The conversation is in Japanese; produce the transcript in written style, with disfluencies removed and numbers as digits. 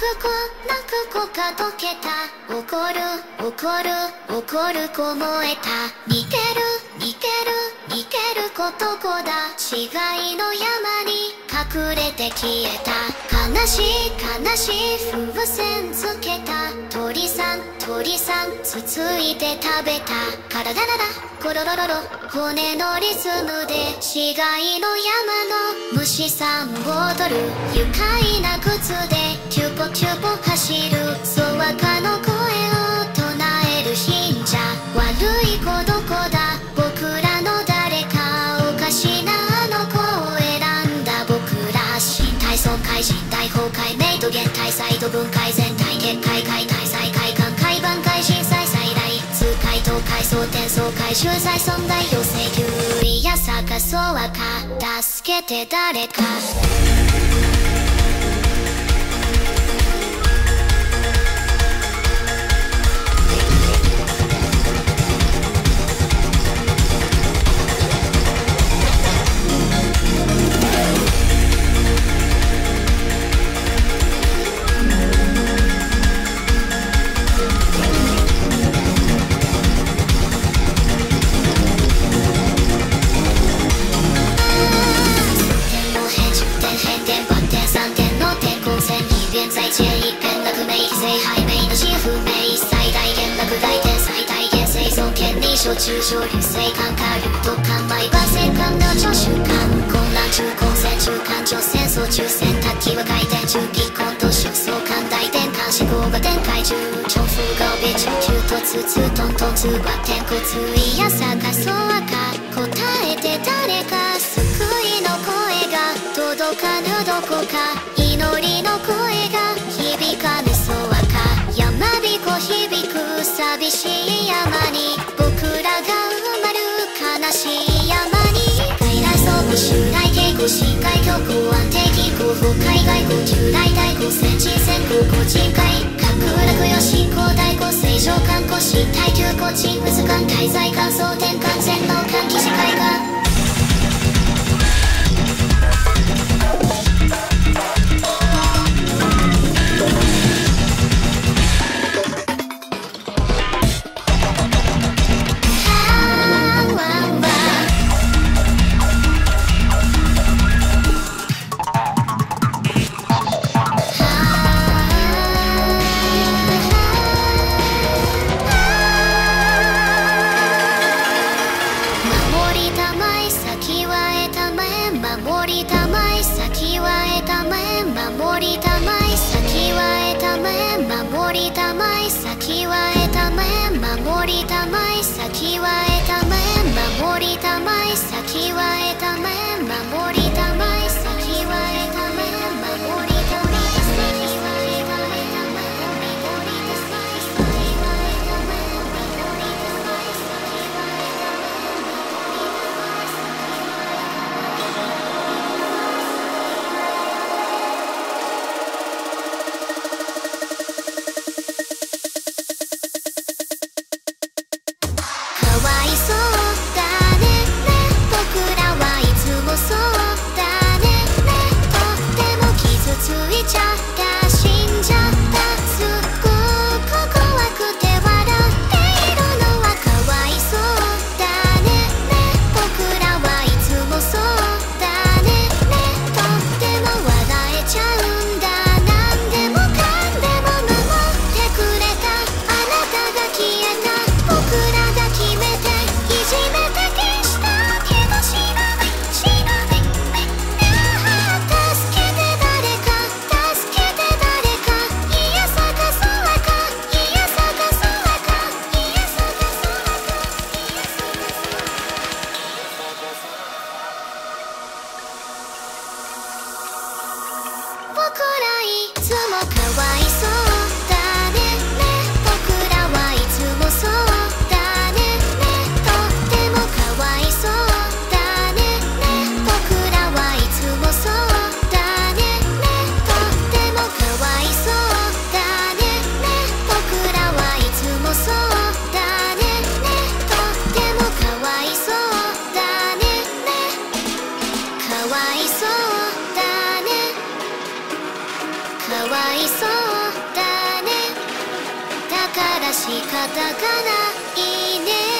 か溶けた怒る子燃えた逃げることこだ死骸の山に隠れて消えた悲しい風船つけた鳥さんつついて食べたカララララコロロロロ骨のリズムで死骸の山の虫さん踊る愉快な靴でチュポ走るそわかの声を唱える信者悪い子どこだ僕らの誰かおかしなあの子を選んだ僕ら身体損壊人体崩壊メイド減退再度分解全体結界解体再開館海板開震災再来痛快倒壊総転送回収再損害要請救意や探そう赤助けて誰か小中小流星間下流突貫毎晩戦艦の長習慣混乱中混戦中間朝戦争中洗濯機は回転中気コント出走艦大転換思考が展開中重複が帯中急突通トントン通話天候通意や探そう赤答えて誰か救いの声が届かぬどこか祈りの声が響かぬそう赤やまびこ響く寂しい山に僕らが埋まる悲しい山に外来装備襲来傾向深海強行安定機構崩壊外交従来対抗戦地戦後個人会核落よ進行代行正常観光身体急行沈物間滞在乾燥転換全能換気視界がかわいそう仕方がないね